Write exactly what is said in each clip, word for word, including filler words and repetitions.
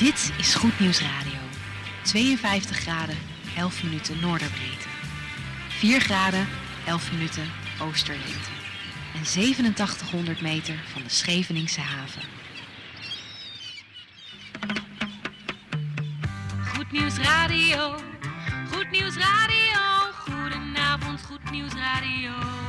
Dit is Goed Nieuws Radio. tweeënvijftig graden, elf minuten noorderbreedte. vier graden, elf minuten oosterlengte. En zevenentachtighonderd meter van de Scheveningse haven. Goed Nieuws Radio. Goed Nieuws Radio. Goedenavond, Goed Nieuws Radio.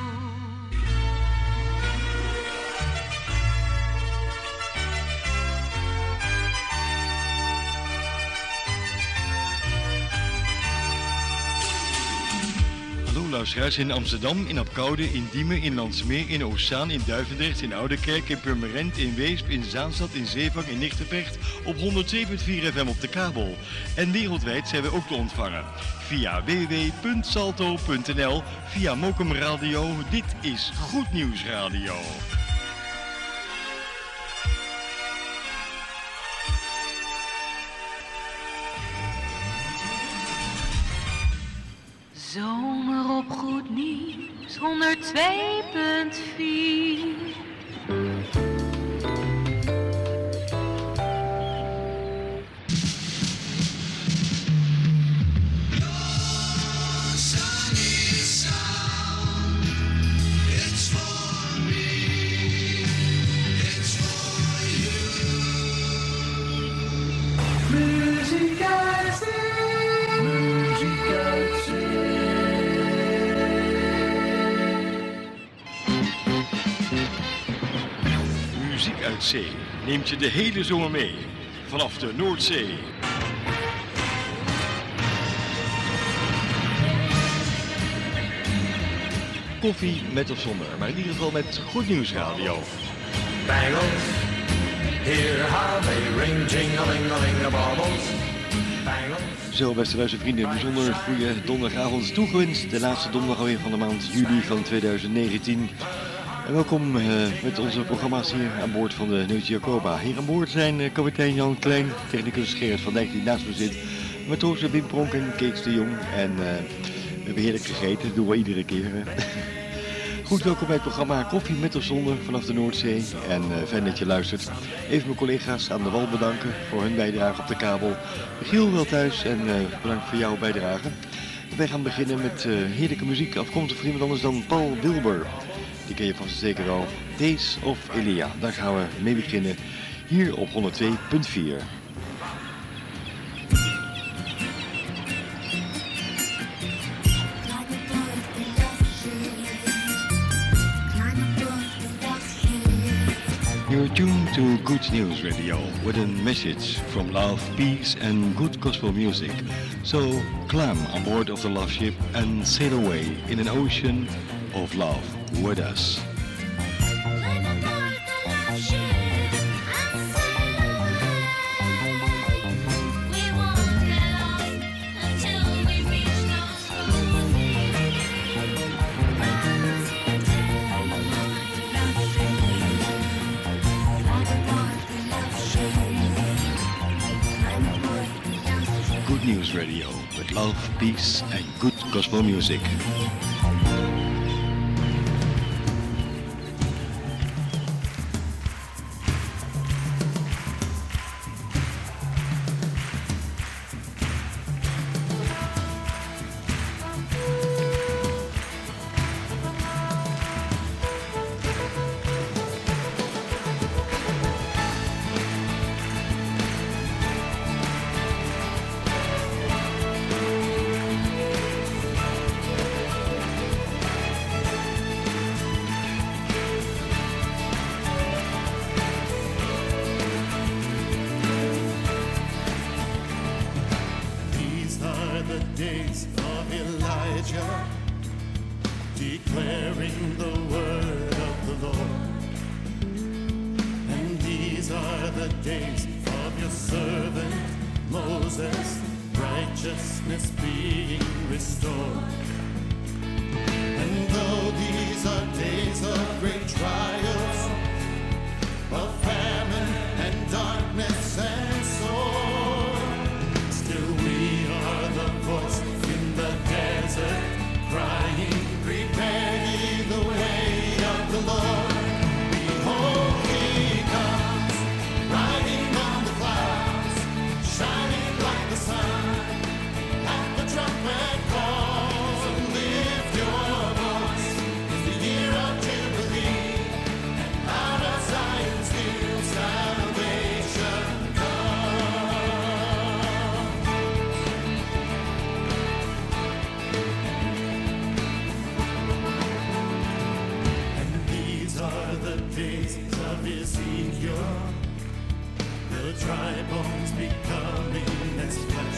Hallo luisteraars in Amsterdam, in Apkoude, in Diemen, in Landsmeer, in Oostzaan, in Duivendrecht, in Oudekerk, in Purmerend, in Weesp, in Zaanstad, in Zeevang, in Nichtenvecht op honderd zeven punt vier F M op de kabel. En wereldwijd zijn we ook te ontvangen via w w w punt salto punt n l, via Mokum Radio. Dit is Goed Nieuws Radio. Zomer op Goed Nieuws, honderd twee punt vier. Uit zee neemt je de hele zomer mee vanaf de Noordzee. Koffie met of zonder, maar in ieder geval met Goed Nieuws Radio. Bangles, hear how they ring, jing-a-ling-a-ling, the baubles. Bangles. Zo, beste luistervrienden, bijzonder goede donderdagavond toegewenst. De laatste donderdag alweer van de maand juli van tweeduizend negentien. En welkom uh, met onze programma's hier aan boord van de Neutje Jacoba. Hier aan boord zijn uh, kapitein Jan Klein, technicus Gerrit van Dijk die naast me zit, matrozen Wim Pronk en Kees de Jong. En uh, we hebben heerlijk gegeten, dat doen we iedere keer. Goed, welkom bij het programma Koffie met of zonder vanaf de Noordzee. En uh, fijn dat je luistert. Even mijn collega's aan de wal bedanken voor hun bijdrage op de kabel. Giel wel thuis en uh, bedankt voor jouw bijdrage. Wij gaan beginnen met uh, heerlijke muziek, afkomstig van iemand anders dan Paul Wilbur. Die ken je vast zeker al. Days of Elia. Daar gaan we mee beginnen. Hier op honderd twee punt vier. You're tuned to Good News Radio with a message from love, peace and good gospel music. So climb on board of the love ship and sail away in an ocean of love with us. Good News Radio with love, peace and good gospel music. Ezekiel, the dry bones becoming as flesh.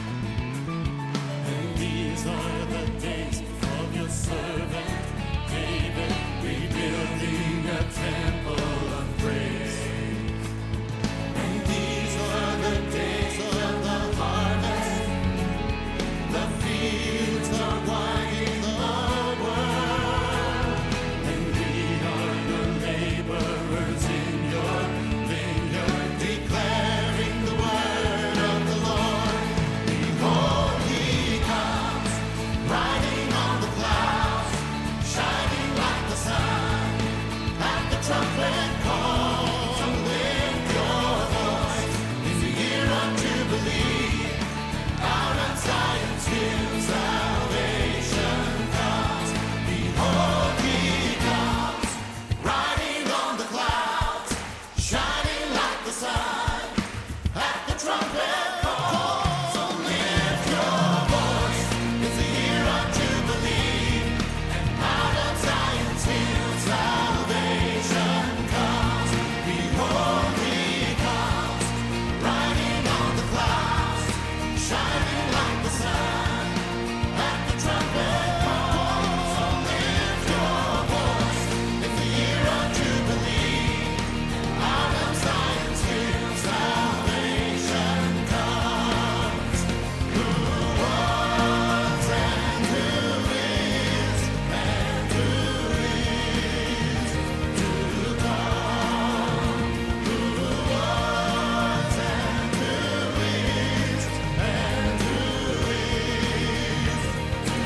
And these are the days of your servant David, rebuilding a temple of praise. And these are the days of the harvest, the fields are winding the world, and we are the laborers in your vineyard, declaring the word of the Lord. Behold, he comes, riding on the clouds, shining like the sun, at the trumpet call. So lift your voice in the year of Jubilee, out of Zion's hill salvation comes. Behold, he comes, riding on the clouds, shining like the sun, at the trumpet call. So lift your voice, it's the year of Jubilee, and out of Zion's hill salvation comes. Behold, he comes, riding on the clouds, shining like the sun, at the trumpet call. So lift your voice, it's the year of Jubilee, and out of Zion's hill salvation comes. Who was and who is and who is to come. Who was and who is and who is to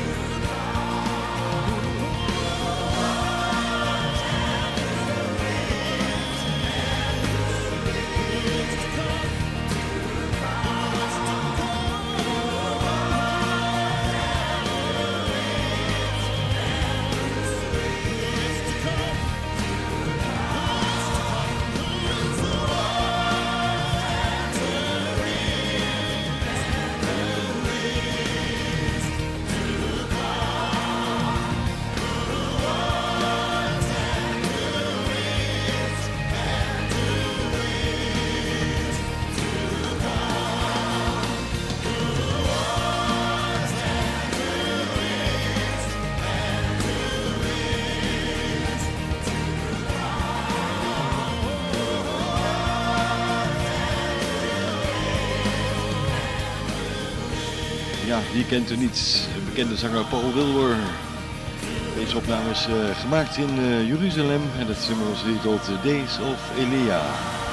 Ja, wie kent er niet? De bekende zanger Paul Wilbur. Deze opname is uh, gemaakt in uh, Jeruzalem en het nummer was getiteld The Days of Elia.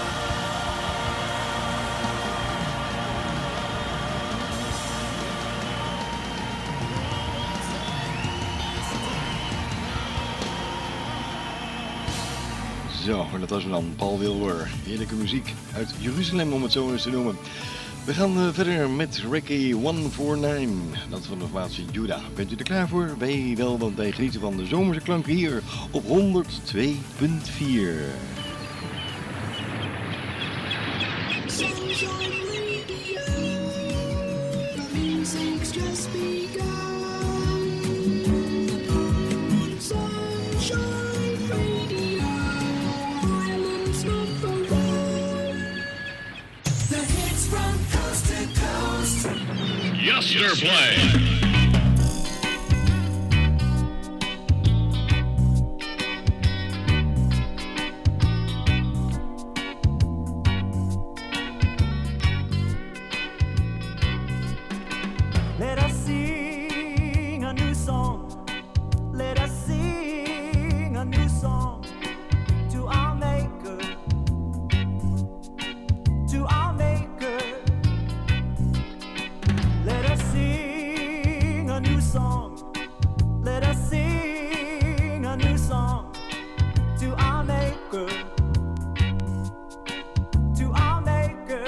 Zo, en dat was dan Paul Wilbur. Heerlijke muziek uit Jeruzalem om het zo eens te noemen. We gaan uh, verder met Reggae honderdnegenenveertig, dat van de formatie Judah. Bent u er klaar voor? Wij wel, want wij genieten van de zomerse klanken hier op honderdtwee punt vier. Yesterday play. Let us sing a new song. Let us sing a new song to our Maker, to our Maker. Let us sing a new song. Let us sing a new song to our Maker, to our Maker.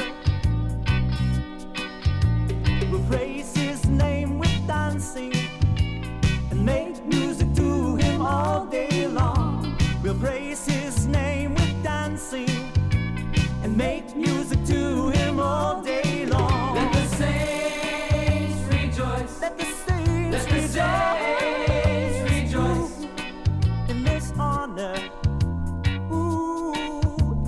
We'll praise His name with dancing and make music to Him all day long. We'll praise His name with dancing and make music to Him all day long. Let the saints rejoice. Let the saints Let the saints rejoice. in this honor. Ooh,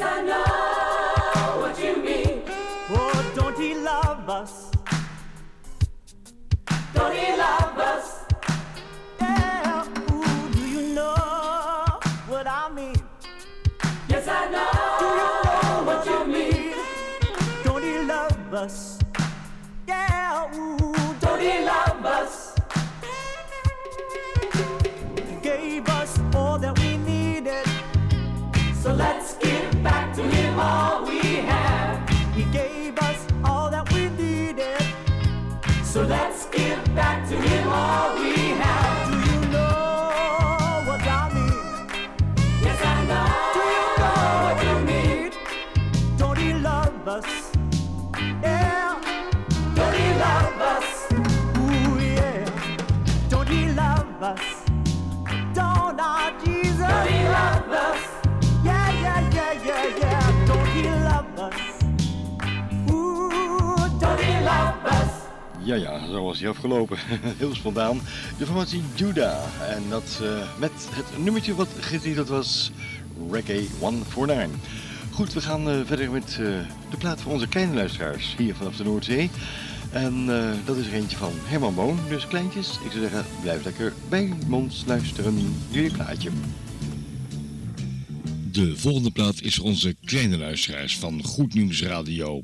I know what you mean. Oh, don't he love us? Don't he love us? Yeah, ooh, do you know what I mean? Yes, I know. Do you know what you mean? Don't he love us? Yeah, ooh, Don't he love us? He gave us all that we needed. So let's give back to him all we have. He gave us all that we needed. So let's give back to him all we have. Do you know what I mean? Yes, I know. Do you know what you mean? Don't he love us? Yeah. Don't he love us? Ooh, yeah. Don't he love us? Don't our Jesus? Don't he love us? Yeah, yeah, yeah, yeah, yeah. Don't he love us? Ooh, Don't he love us? Ja, ja, zo was hij afgelopen. Heel spontaan. De formatie Judah. En dat uh, met het nummertje wat getiteld was Reggae honderdnegenenveertig. Goed, we gaan uh, verder met uh, de plaat voor onze kleine luisteraars hier vanaf de Noordzee. En uh, dat is er eentje van Herman Boon. Dus kleintjes, ik zou zeggen, blijf lekker bij ons luisteren. Jullie plaatje. De volgende plaat is voor onze kleine luisteraars van Goed Nieuws Radio.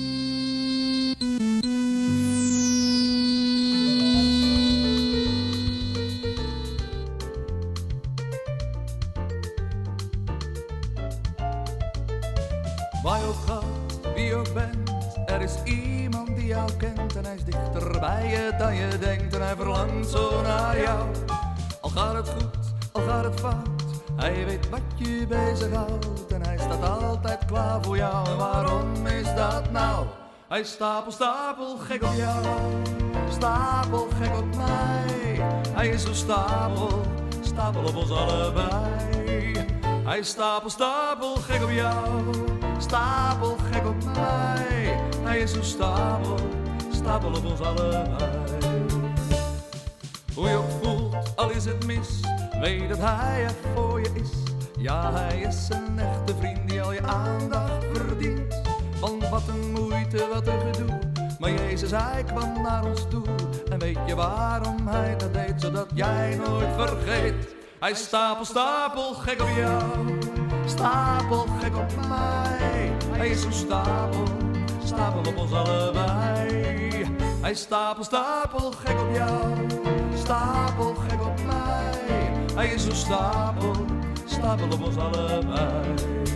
Waar je ook gaat, wie je ook bent, er is iemand die jou kent en hij is dichter bij je dan je denkt en hij verlangt zo naar jou. Al gaat het goed, al gaat het fout, hij weet wat je bezighoudt en hij staat altijd klaar voor jou. En waarom is dat nou? Hij is stapel, stapel gek op jou, stapel gek op mij. Hij is zo stapel, stapel op ons allebei. Hij is stapel, stapel gek op jou, stapel gek op mij. Hij is zo stapel, stapel op ons allebei. Hoe je ook voelt, al is het mis, weet dat hij er voor je is. Ja, hij is een echte vriend die al je aandacht verdient. Want wat een moeite, wat een gedoe, maar Jezus hij kwam naar ons toe. En weet je waarom hij dat deed, zodat jij nooit vergeet. Hij is stapel, stapel gek op jou, stapel gek op mij. Hij is zo stapel, stapel op ons allebei. Hij is stapel, stapel gek op jou, stapel gek op mij. Hij is zo stapel, stapel op ons allebei.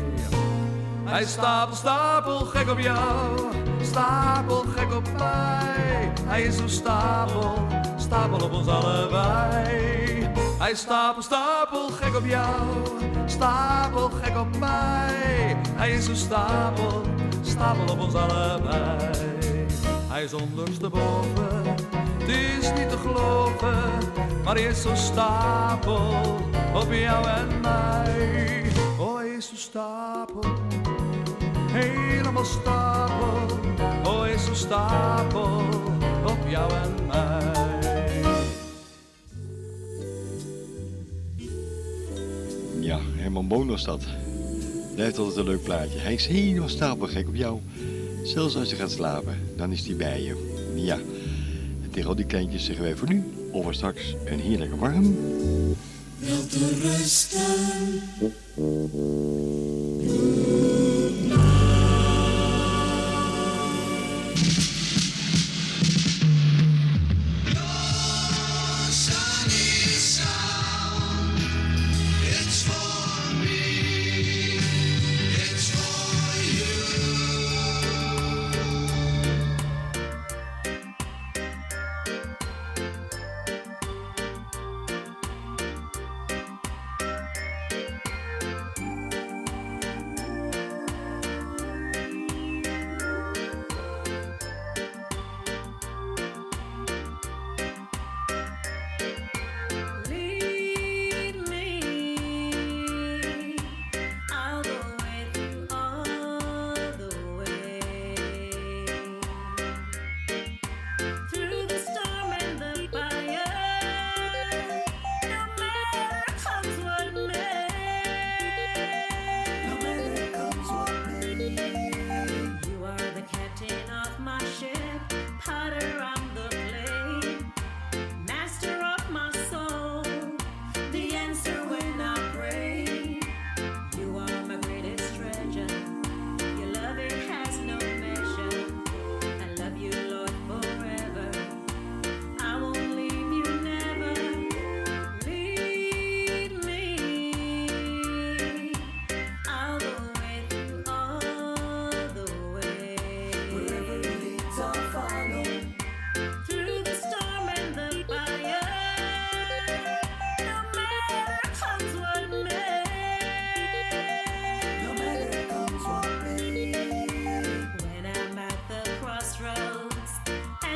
Hij is stapel, stapel gek op jou, stapel gek op mij. Hij is zo stapel, stapel op ons allebei. Hij is stapel, stapel gek op jou, stapel gek op mij. Hij is zo stapel, stapel op ons allebei. Hij is ondersteboven, het is niet te geloven, maar hij is zo stapel op jou en mij. Oh, hij is zo stapel, helemaal stapel. Oh, hij is zo stapel op jou en mij. Ja, Herman Boon was dat. Blijft altijd een leuk plaatje. Hij is helemaal stapelgek op jou. Zelfs als je gaat slapen, dan is hij bij je. Ja, en tegen al die kleintjes zeggen wij voor nu, of voor straks, een heerlijke warm. Wel te rusten.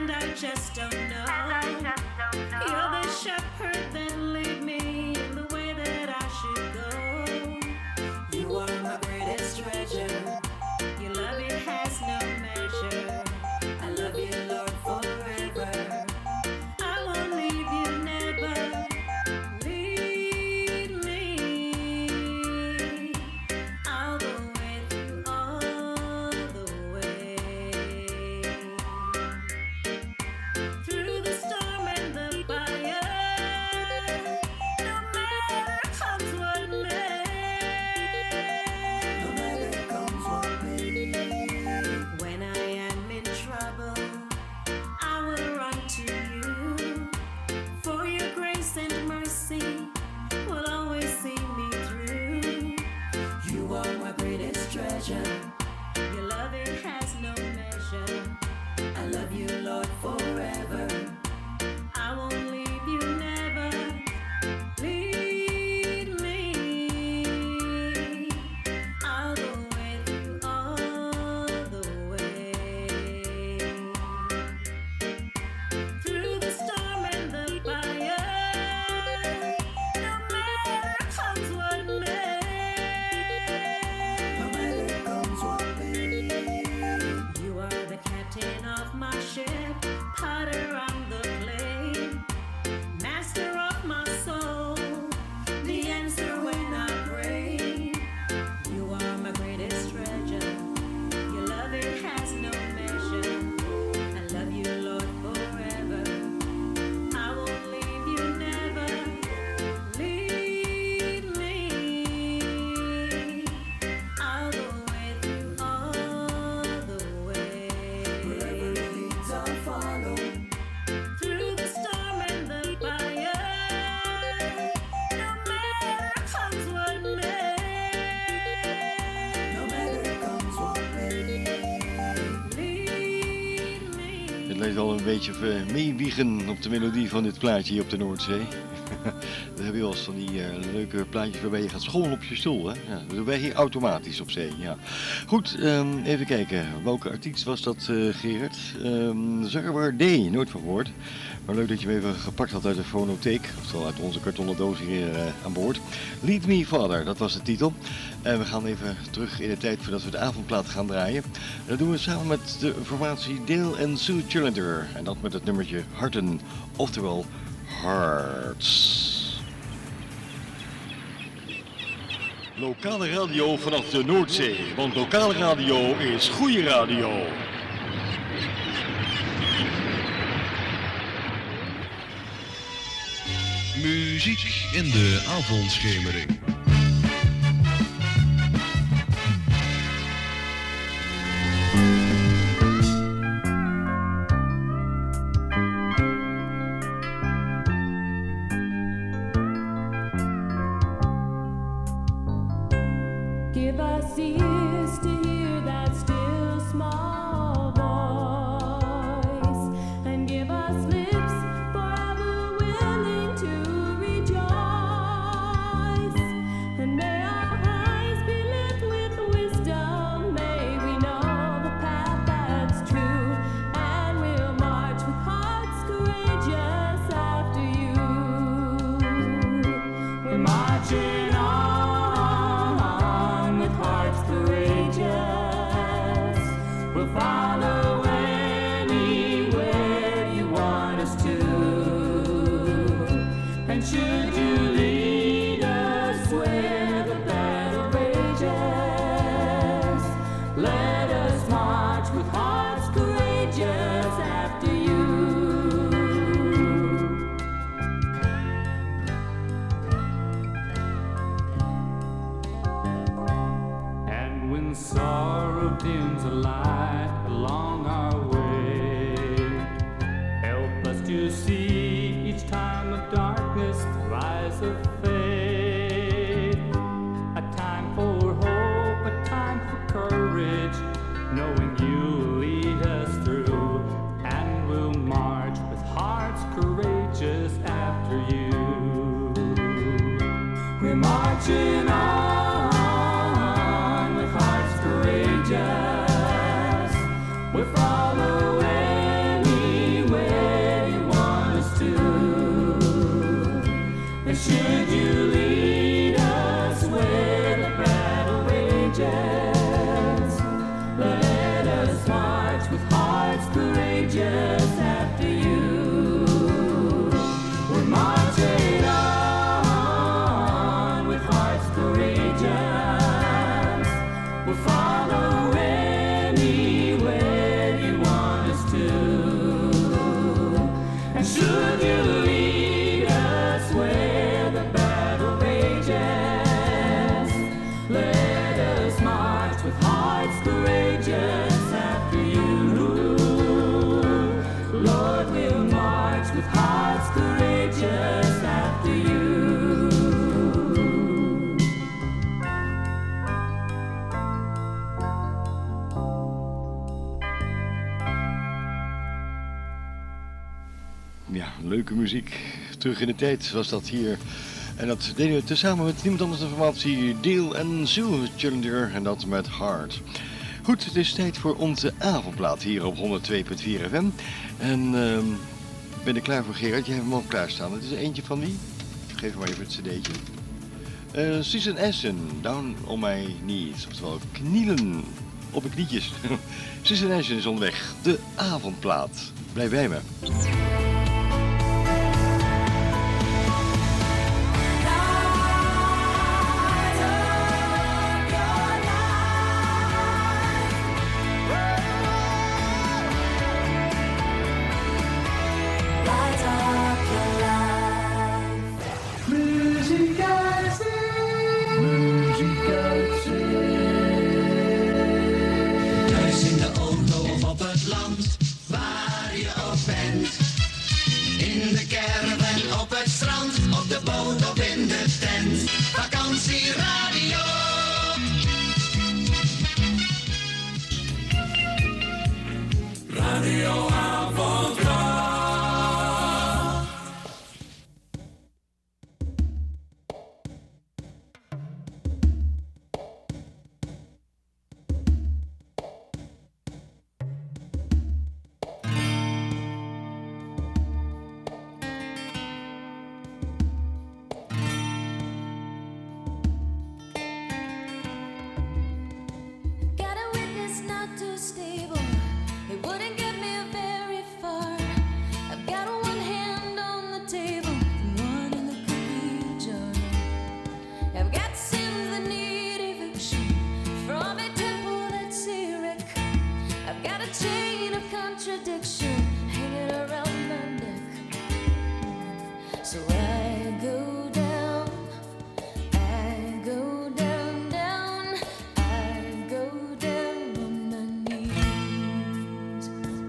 and I just don't know. You're the shepherd that lead me in the way that I should go. You are my greatest treasure. Your love, it has no measure. I love you, Lord, forever. I won't leave you, never. Lead me. I'll go with you all the way. Through the storm and the fire, no matter comes what may. No matter comes what may. When I am in trouble, I will run to you. For your grace and mercy will always see me through. You are my greatest treasure. Your love, it has no measure. I love you, Lord, forever. I won't leave you, never. Lead me. I'll go with you all the way. Through the storm and the fire, no matter comes what may. No matter comes what may. You are the captain of my ship, potter on the clay, master of my soul, the answer when I pray. You are my greatest treasure. Your love, it has no measure. I love you, Lord, forever. I won't leave you, never. Lead me. I'll go with you all the way. Wherever it leads, I'll follow. Through the storm and the fire, no matter comes what may. No matter comes what may. Lead me. Het lijkt al een beetje eh, meewiegen op de melodie van dit plaatje hier op de Noordzee. We hebben wel eens van die uh, leuke plaatjes waarbij je gaat schommelen op je stoel. Hè? Ja, dat doen wij hier automatisch op zee. Ja. Goed, um, even kijken. Welke artiest was dat, uh, Gerard? Um, Zuckerberg D, nooit van gehoord. Maar leuk dat je hem even gepakt had uit de fonotheek. Oftewel uit onze kartonnen doos hier uh, aan boord. Lead Me Father, dat was de titel. En we gaan even terug in de tijd voordat we de avondplaat gaan draaien. En dat doen we samen met de formatie Dale en Sue Challenger. En dat met het nummertje Harten, oftewel Hearts. Lokale radio vanaf de Noordzee, want lokale radio is goede radio. Muziek in de avondschemering. Give us ears to hear that still small voice, and give us lips forever willing to rejoice. Should you lead us where the battle rages, let us march with hearts courageous after you. Lord, we'll march with hearts courageous after you. Ja, leuke muziek. Terug in de tijd was dat hier. En dat deden we tezamen met niemand anders dan formatie Dale en Sue Challenger en dat met Hard. Goed, het is tijd voor onze avondplaat hier op honderd twee punt vier F M. En uh, ben ik klaar voor Gerard? Jij hebt hem al klaarstaan. Het is eentje van wie? Geef maar even het cd'tje. Uh, Susan Essen, Down on My Knees. Oftewel knielen op mijn knietjes. Susan Essen is onderweg. De avondplaat. Blijf bij me. Thuis in de auto of op het land, waar je ook bent. In de caravan, op het strand, op de boot of in de tent. Vakantieradio. Radio Avondklok. Got a witness not too stable. It wouldn't get me very far. I've got one hand on the table and one in the cookie jar. I've got sins that need eviction from a temple that's Eric. I've got a chain of contradiction hanging around my neck. So I go down, I go down, down, I go down on my knees.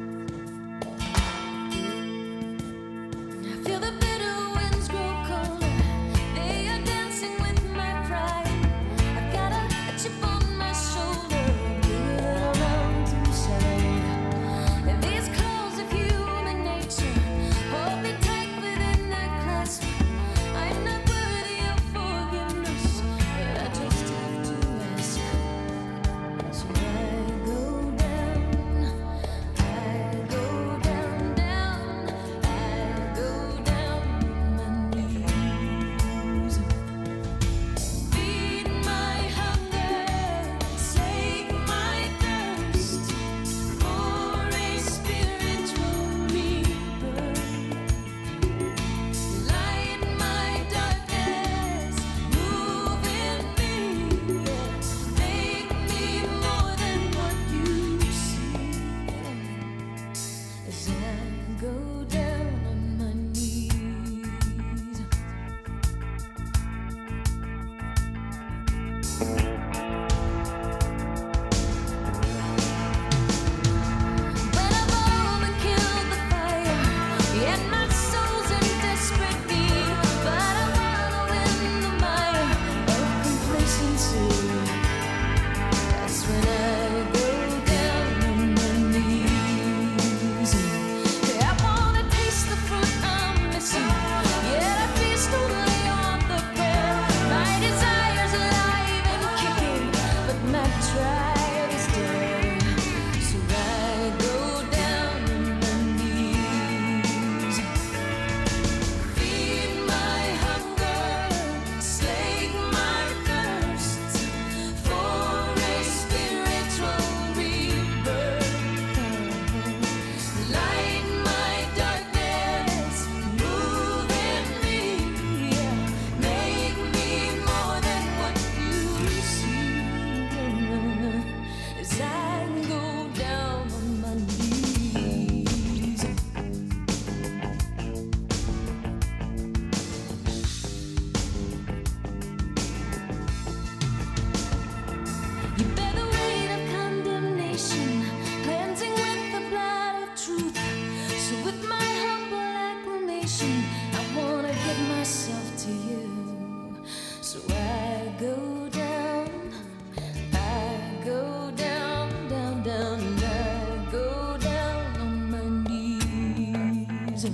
destination. I wanna get myself to you. So I go down, I go down, down, down, and I go down on my knees.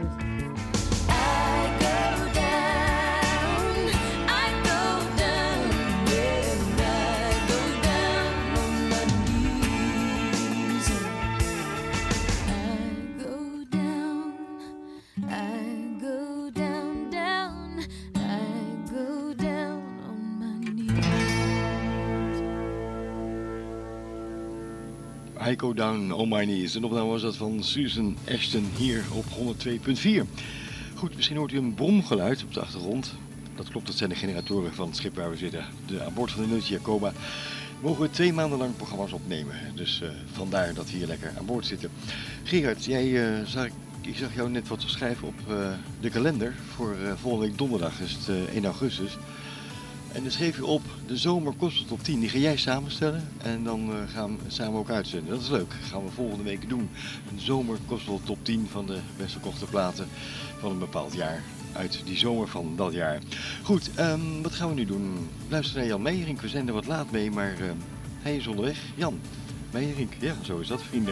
I go down, I go down, yeah, and I go down on my knees. I go down, I go down, down, I go down on my knees. I Go Down On My Knees. En opname was dat van Susan Ashton hier op honderd twee punt vier. Goed, misschien hoort u een bromgeluid op de achtergrond. Dat klopt, dat zijn de generatoren van het schip waar we zitten. De, aan boord van de Neutje Jacoba mogen we twee maanden lang programma's opnemen. Dus uh, vandaar dat we hier lekker aan boord zitten. Gerard, jij, uh, zag, ik zag jou net wat schrijven op uh, de kalender voor uh, volgende week donderdag, is het uh, één augustus. En dan schreef je op de zomer gospel top tien. Die ga jij samenstellen en dan uh, gaan we samen ook uitzenden. Dat is leuk. Dat gaan we volgende week doen. Een zomer gospel top tien van de best verkochte platen van een bepaald jaar. Uit die zomer van dat jaar. Goed, um, wat gaan we nu doen? Luister naar Jan Meijerink. We zijn er wat laat mee, maar uh, hij is onderweg. Jan Meijerink, ja, zo is dat, vrienden.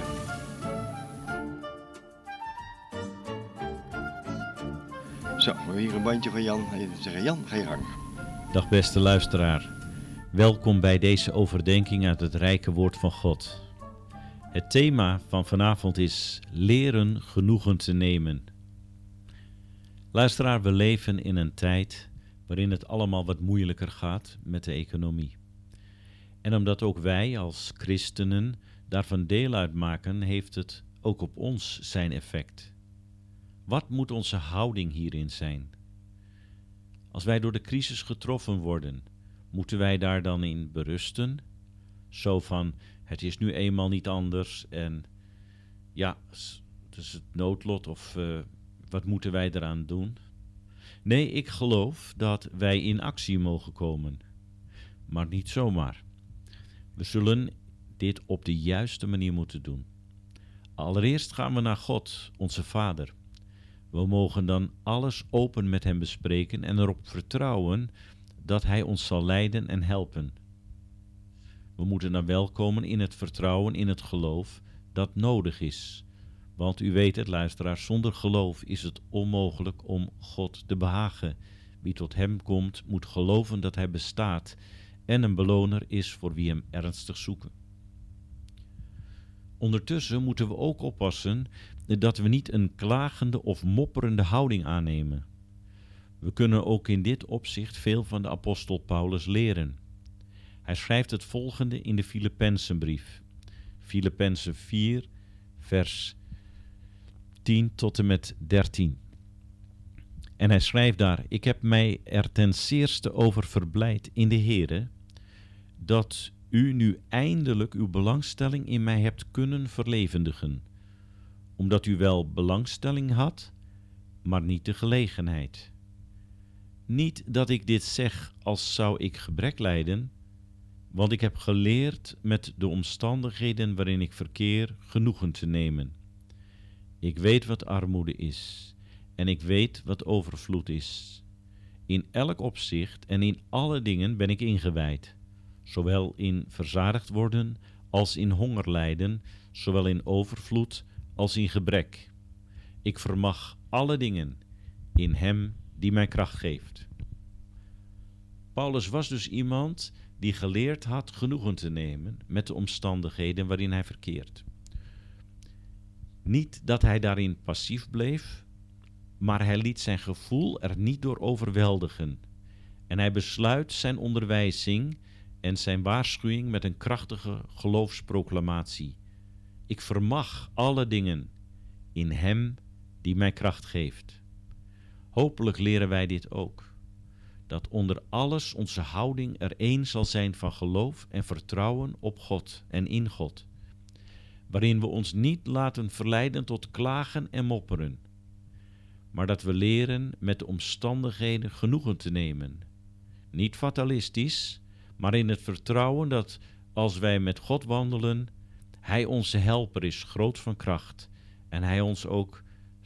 Zo, we hebben hier een bandje van Jan. En zeggen, Jan, ga je gang. Dag beste luisteraar, welkom bij deze overdenking uit het rijke woord van God. Het thema van vanavond is leren genoegen te nemen. Luisteraar, we leven in een tijd waarin het allemaal wat moeilijker gaat met de economie. En omdat ook wij als christenen daarvan deel uitmaken, heeft het ook op ons zijn effect. Wat moet onze houding hierin zijn? Als wij door de crisis getroffen worden, moeten wij daar dan in berusten? Zo van, het is nu eenmaal niet anders en ja, het is het noodlot of uh, wat moeten wij eraan doen? Nee, ik geloof dat wij in actie mogen komen, maar niet zomaar. We zullen dit op de juiste manier moeten doen. Allereerst gaan we naar God, onze Vader. We mogen dan alles open met hem bespreken en erop vertrouwen dat hij ons zal leiden en helpen. We moeten dan wel komen in het vertrouwen, in het geloof dat nodig is. Want u weet het, luisteraars, zonder geloof is het onmogelijk om God te behagen. Wie tot hem komt, moet geloven dat hij bestaat en een beloner is voor wie hem ernstig zoeken. Ondertussen moeten we ook oppassen dat we niet een klagende of mopperende houding aannemen. We kunnen ook in dit opzicht veel van de apostel Paulus leren. Hij schrijft het volgende in de Filippenzenbrief. Filippenzen vier, vers tien tot en met dertien. En hij schrijft daar, ik heb mij er ten zeerste over verblijd in de Here, dat u nu eindelijk uw belangstelling in mij hebt kunnen verlevendigen, omdat u wel belangstelling had, maar niet de gelegenheid. Niet dat ik dit zeg als zou ik gebrek lijden, want ik heb geleerd met de omstandigheden waarin ik verkeer genoegen te nemen. Ik weet wat armoede is en ik weet wat overvloed is. In elk opzicht en in alle dingen ben ik ingewijd, zowel in verzadigd worden als in honger lijden, zowel in overvloed als in gebrek. Ik vermag alle dingen in hem die mij kracht geeft. Paulus was dus iemand die geleerd had genoegen te nemen met de omstandigheden waarin hij verkeert. Niet dat hij daarin passief bleef, maar hij liet zijn gevoel er niet door overweldigen. En hij besluit zijn onderwijzing en zijn waarschuwing met een krachtige geloofsproclamatie. Ik vermag alle dingen in hem die mij kracht geeft. Hopelijk leren wij dit ook. Dat onder alles onze houding er één zal zijn van geloof en vertrouwen op God en in God. Waarin we ons niet laten verleiden tot klagen en mopperen. Maar dat we leren met de omstandigheden genoegen te nemen. Niet fatalistisch, maar in het vertrouwen dat als wij met God wandelen, hij onze helper is, groot van kracht, en hij ons ook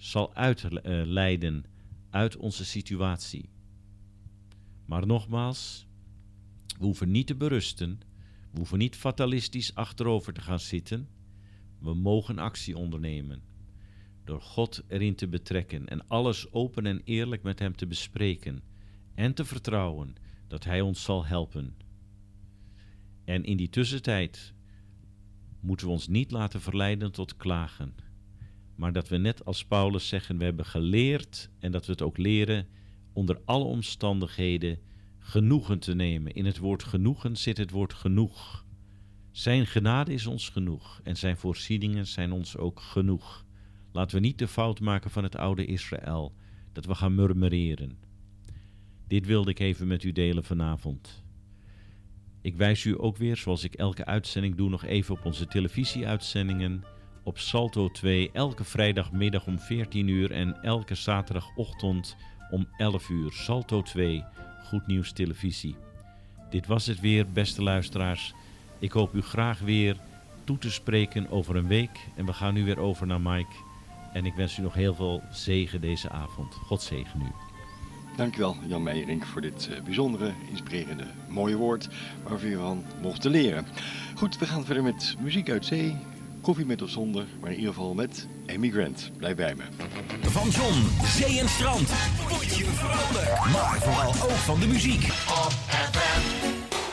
zal uitleiden uit onze situatie. Maar nogmaals, we hoeven niet te berusten, we hoeven niet fatalistisch achterover te gaan zitten. We mogen actie ondernemen, door God erin te betrekken en alles open en eerlijk met Hem te bespreken en te vertrouwen dat Hij ons zal helpen. En in die tussentijd moeten we ons niet laten verleiden tot klagen, maar dat we net als Paulus zeggen, we hebben geleerd en dat we het ook leren onder alle omstandigheden genoegen te nemen. In het woord genoegen zit het woord genoeg. Zijn genade is ons genoeg en zijn voorzieningen zijn ons ook genoeg. Laten we niet de fout maken van het oude Israël, dat we gaan murmureren. Dit wilde ik even met u delen vanavond. Ik wijs u ook weer, zoals ik elke uitzending doe, nog even op onze televisieuitzendingen op Salto twee, elke vrijdagmiddag om veertien uur en elke zaterdagochtend om elf uur. Salto twee, Goed Nieuws Televisie. Dit was het weer, beste luisteraars. Ik hoop u graag weer toe te spreken over een week. En we gaan nu weer over naar Mike. En ik wens u nog heel veel zegen deze avond. God zegen u. Dankjewel Jan Meijerink voor dit uh, bijzondere, inspirerende, mooie woord waar we van mochten leren. Goed, we gaan verder met muziek uit zee, koffie met of zonder, maar in ieder geval met Amy Grant. Blijf bij me. Van zon, zee en strand, word je vrolijk, maar vooral ook van de muziek. Op F M.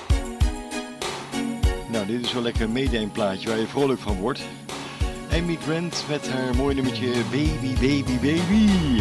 Nou, dit is wel lekker een meedijnplaatje waar je vrolijk van wordt. Amy Grant met haar mooie nummertje Baby, Baby, Baby.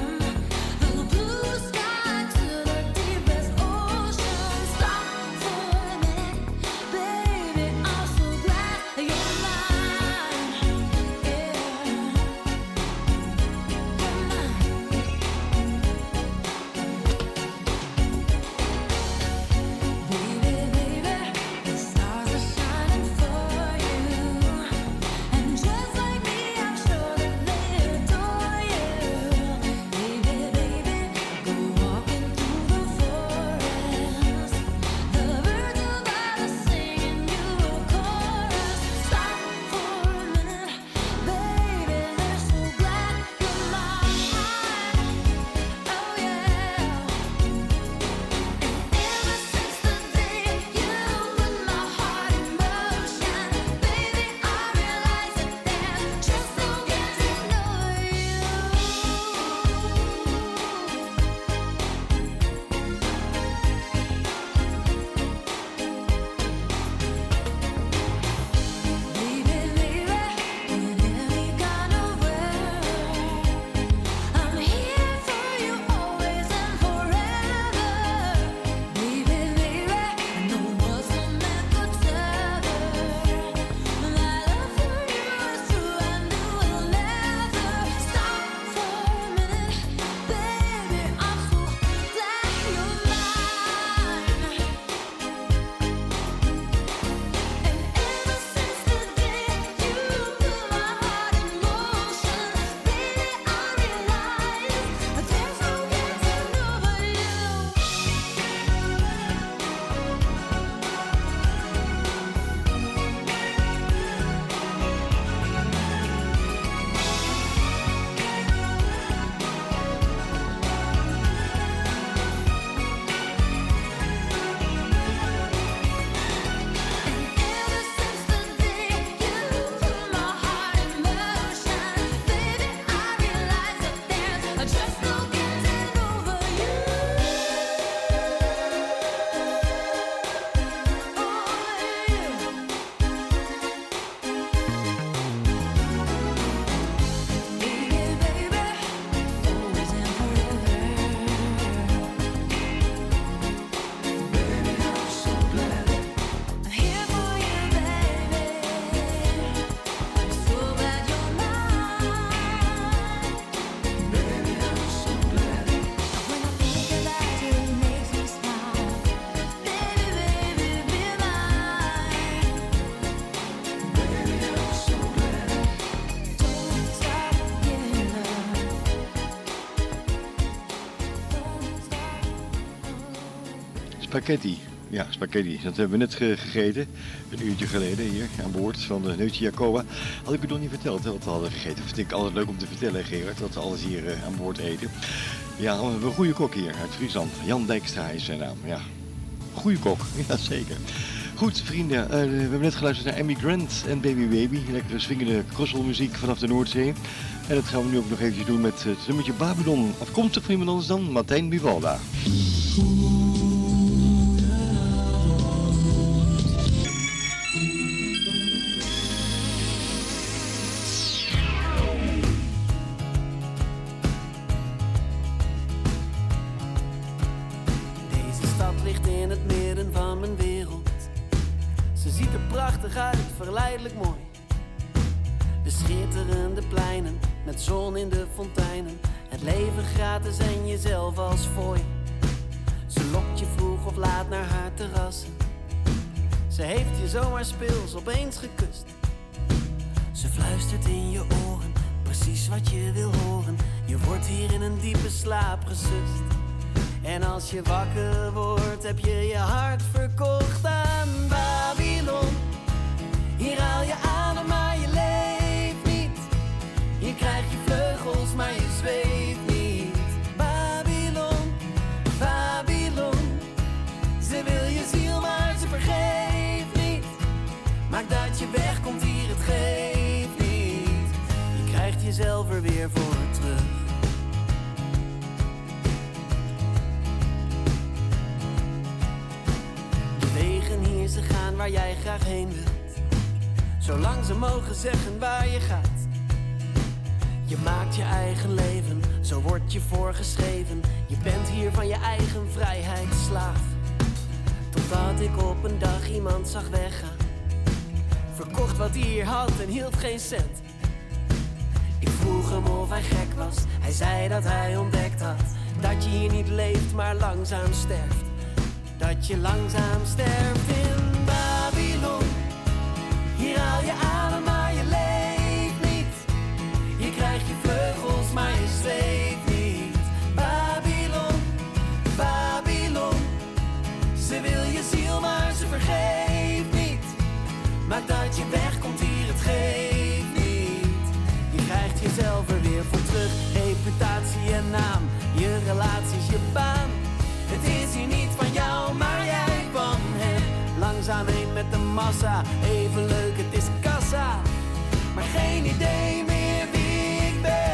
Blue sky to the deepest ocean. Stop for spaghetti. Ja, spaghetti. Dat hebben we net ge- gegeten. Een uurtje geleden hier aan boord van de Neutje Jacoba. Had ik u nog niet verteld hè, wat we hadden gegeten. Vind ik altijd leuk om te vertellen, Gerard. Dat we alles hier uh, aan boord eten. Ja, we hebben een goede kok hier uit Friesland. Jan Dijkstra is zijn naam. Ja, goede kok. Ja, zeker. Goed, vrienden. Uh, we hebben net geluisterd naar Amy Grant en Baby Baby. Lekkere swingende crosselmuziek vanaf de Noordzee. En dat gaan we nu ook nog eventjes doen met het nummertje Babylon. Afkomstig van iemand anders dan Martijn Buwalda. Deze stad ligt in het midden van mijn wereld. Ze ziet er prachtig uit, verleidelijk mooi. De schitterende pleinen, met zon in de fonteinen. Het leven gratis en jezelf als fooi. Ze lokt je vroeg of laat naar haar terrassen. Ze heeft je zomaar speels opeens gekust. Ze fluistert in je oren, precies wat je wil horen. Je wordt hier in een diepe slaap gesust. En als je wakker wordt, heb je je hart verkocht aan Babylon. Hier haal je adem, maar je leeft niet. Hier krijg je vleugels, maar je zweeft niet. Babylon, Babylon. Ze wil je ziel, maar ze vergeeft niet. Maak dat je wegkomt hier, het geeft niet. Je krijgt jezelf er weer voor terug. De wegen hier, ze gaan waar jij graag heen wilt. Zolang ze mogen zeggen waar je gaat. Je maakt je eigen leven, zo wordt je voorgeschreven. Je bent hier van je eigen vrijheid slaaf. Totdat ik op een dag iemand zag weggaan. Verkocht wat hij hier had en hield geen cent. Ik vroeg hem of hij gek was. Hij zei dat hij ontdekt had dat je hier niet leeft, maar langzaam sterft. Dat je langzaam sterft in Babylon. Hier haal je adem, maar je leeft niet. Je krijgt je vleugels, maar je zweeft niet. Babylon, Babylon. Ze wil je ziel, maar ze vergeeft niet. Maak dat je wegkomt hier, het geeft niet. Je krijgt jezelf er weer voor terug. Reputatie en naam, je relaties, je baan. Het is hier niet van jou, maar jij van hem. Langzaam heen met de massa, even leuk, het is kassa. Maar geen idee meer wie ik ben.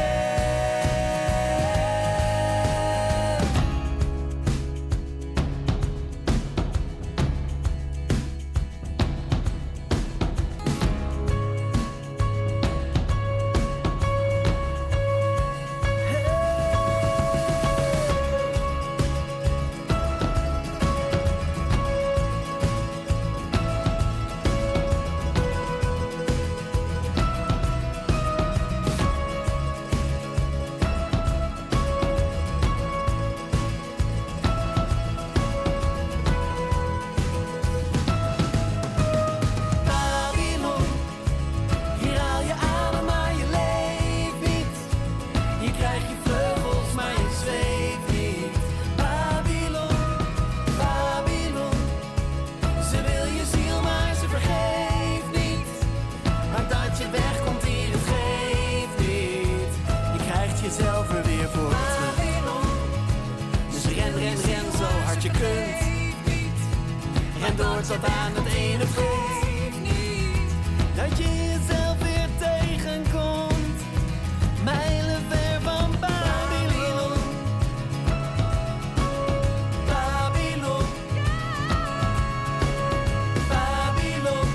Tot aan het ene punt dat je jezelf weer tegenkomt, mijlenver van Babylon. Babylon, Babylon.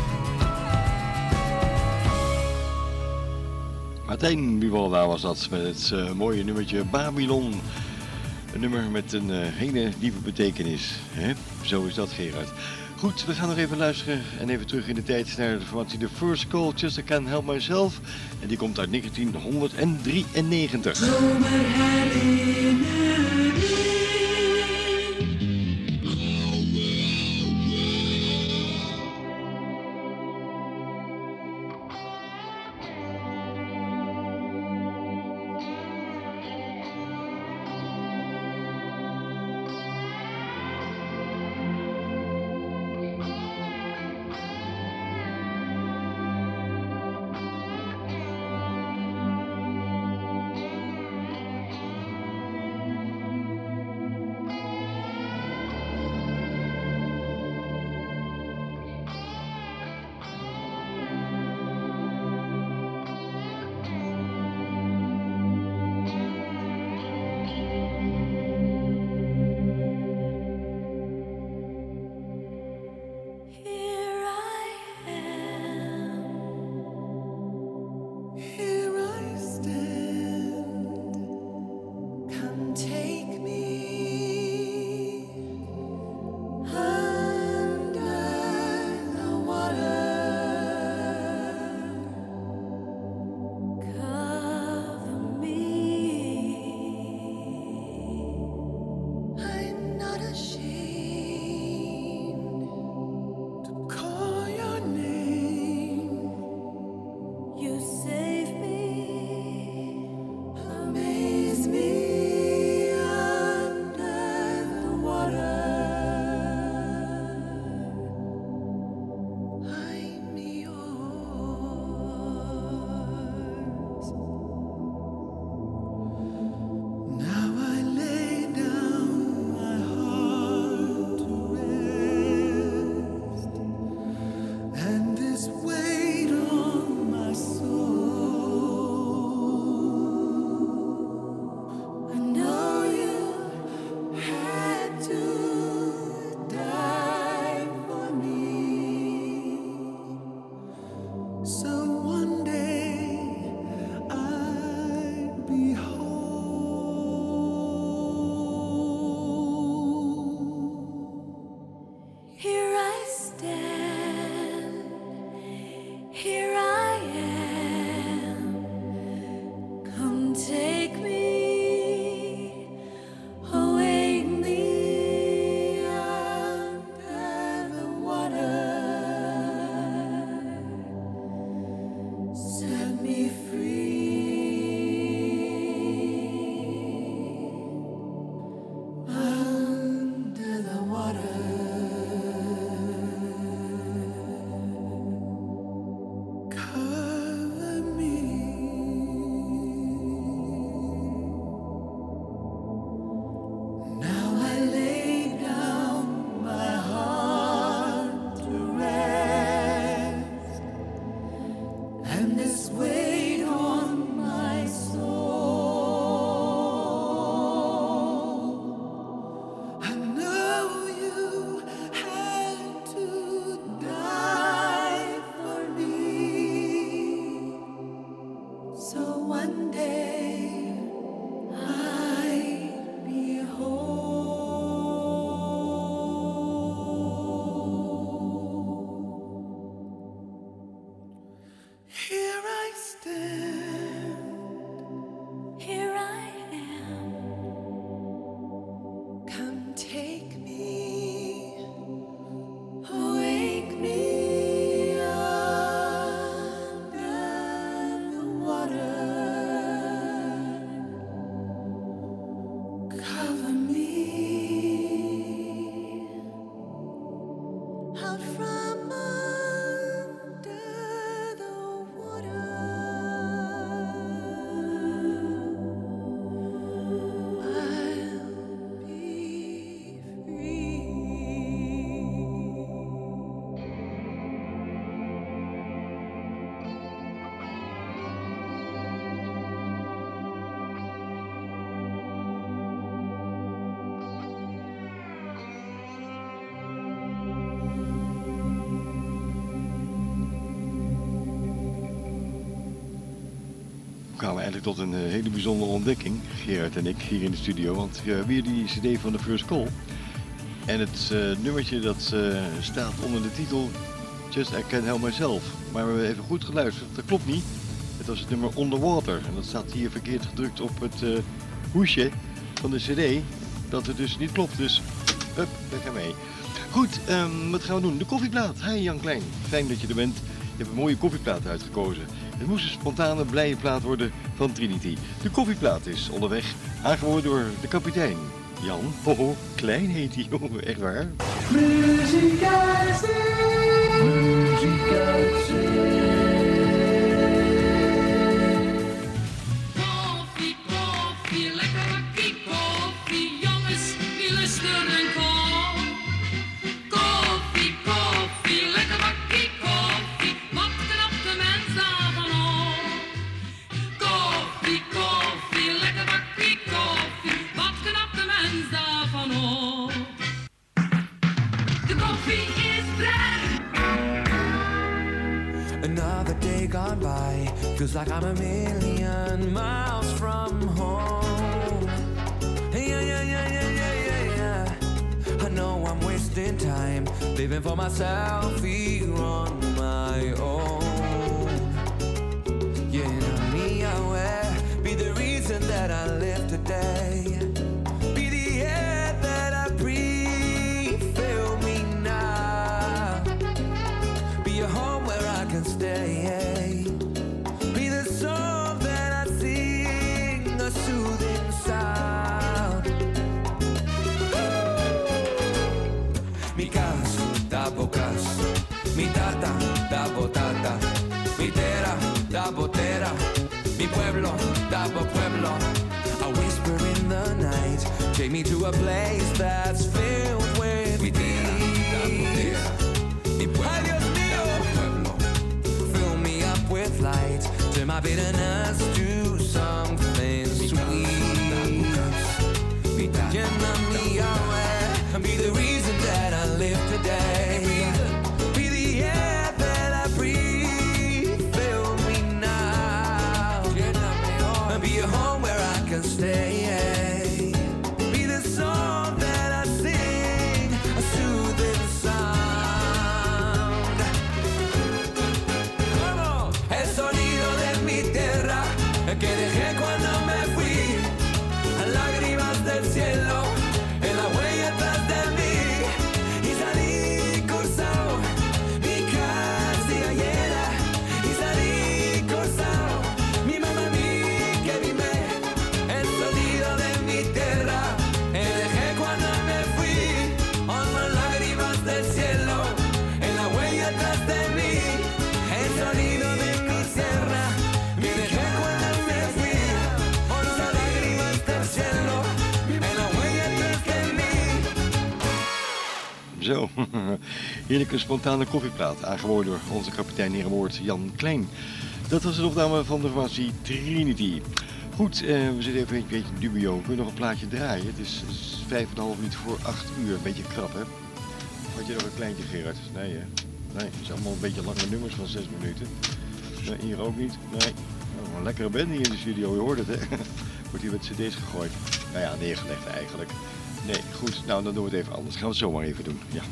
Martijn Buwalda was dat met het uh, mooie nummertje Babylon. Een nummer met een uh, hele diepe betekenis. Hè? Zo is dat, Gerard. Goed, we gaan nog even luisteren en even terug in de tijd naar de formatie The First Call, Just I Can't Help Myself. En die komt uit negentienhonderddrieënnegentig. kwamen eigenlijk tot een uh, hele bijzondere ontdekking, Gerard en ik, hier in de studio. Want we hebben hier die cd van de First Call. En het uh, nummertje dat uh, staat onder de titel Just I Can't Help Myself. Maar we hebben even goed geluisterd, dat klopt niet. Het was het nummer Underwater. En dat staat hier verkeerd gedrukt op het uh, hoesje van de cd. Dat het dus niet klopt, dus hup, daar gaan we mee. Goed, um, wat gaan we doen? De koffieplaat. Hi Jan Klein, fijn dat je er bent. Je hebt een mooie koffieplaat uitgekozen. Het moest een spontane, blije plaat worden van Trinity. De koffieplaat is onderweg, aangeboden door de kapitein. Jan, hoho, Klein heet hij, oh, echt waar. Muziek uit zee, muziek uit zee. Koffie, koffie, lekker bakkie koffie, jongens, wie lusten en kom. Koffie, koffie, lekker bakkie koffie, wat knapt de mens daarvan op. Koffie, koffie, lekker bakkie koffie, wat knapt de mens daarvan op. De koffie is vrij. Another day gone by, feels like I'm a million miles from home. Hey, yeah, yeah, yeah, yeah, yeah, yeah, yeah. I know I'm wasting time, living for myself here on my own. Yeah, now me, I will be the reason that I live today. Be the air that I breathe, fill me now. Be a home where I can stay. Be the song that I sing, a soothing sound. Mi casa da bocas, mi tata da botata, mi tera da botera, mi pueblo da bo pueblo. I whisper in the night, take me to a place that's filled with peace. Ay, Dios mío, fill me up with light, turn my bitterness to something sweet. Llena mi away, and be the reason that I live today. Be the air that I breathe, fill me now. And be a home where I can stay. Be the song that I sing, a soothing sound. Vamos. El sonido de mi tierra, el que dejé cuando me fui, lágrimas del cielo, en la huella atrás de mí, y salí cruzado, mi casa llena, y salí cruzado, mi mamá mi que vive, el sonido de mi tierra, el dejé cuando me fui, con las lágrimas del cielo, en la huella atrás de mí, el sonido de mi tierra, me dejé cuando me fui, con las lágrimas del cielo. Zo, heerlijke spontane koffieplaat, aangeboden door onze kapitein hier aan boord, Jan Klein. Dat was de opname van de formatie Trinity. Goed, eh, we zitten even een beetje dubio. Kun je nog een plaatje draaien? Het is, is vijf en een half minuut voor acht uur. Een beetje krap, hè? Had je nog een kleintje, Gerard? Nee, hè? Nee, het zijn allemaal een beetje lange nummers van zes minuten. Nee, hier ook niet. Nee. Oh, een lekkere band hier in de studio, je hoort het, hè? Wordt hier met cd's gegooid. Nou ja, neergelegd eigenlijk. Nee, goed. Nou, dan doen we het even anders. Gaan we het zo maar even doen. Ja.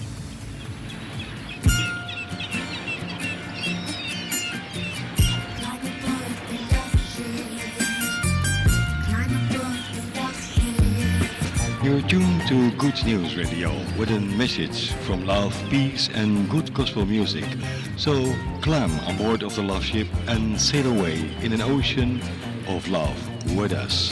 You're tuned to Good News Radio with a message from love, peace and good gospel music. So climb on board of the love ship and sail away in an ocean of love with us.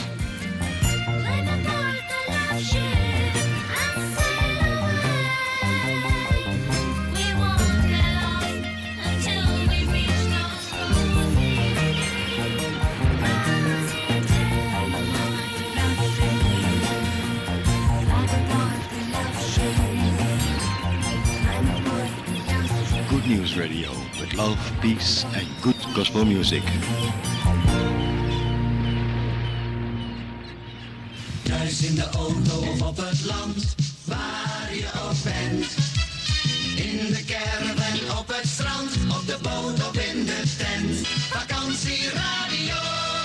Good News Radio with love, peace and good gospel music. Thuis in de auto of op het land, waar je ook bent. In de caravan, op het strand, op de boot of in de tent. Vakantieradio.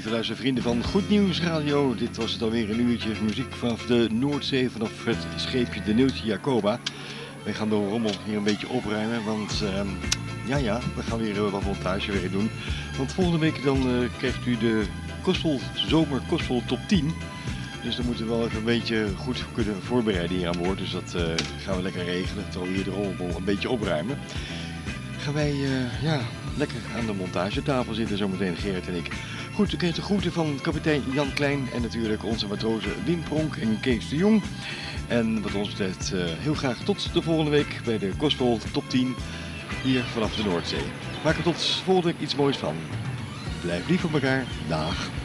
lieve luistervrienden van Goed Nieuws Radio. Dit was het alweer een uurtje muziek vanaf de Noordzee, vanaf het scheepje de Neeltje Jacoba. Wij gaan de rommel hier een beetje opruimen, want uh, ja ja, we gaan weer uh, wat montagewerk doen. Want volgende week dan uh, krijgt u de Gospel Zomer Gospel Top tien. Dus dan moeten we wel even een beetje goed kunnen voorbereiden hier aan boord. Dus dat uh, gaan we lekker regelen, terwijl we hier de rommel een beetje opruimen. Gaan wij uh, ja, lekker aan de montagetafel zitten zometeen, Gerrit en ik. Goed, u krijgt de groeten van kapitein Jan Klein en natuurlijk onze matrozen Wim Pronk en Kees de Jong. En wat ons betreft uh, heel graag tot de volgende week bij de Gospel Top tien hier vanaf de Noordzee. Maak er tot volgende week iets moois van. Blijf lief voor elkaar. Dag.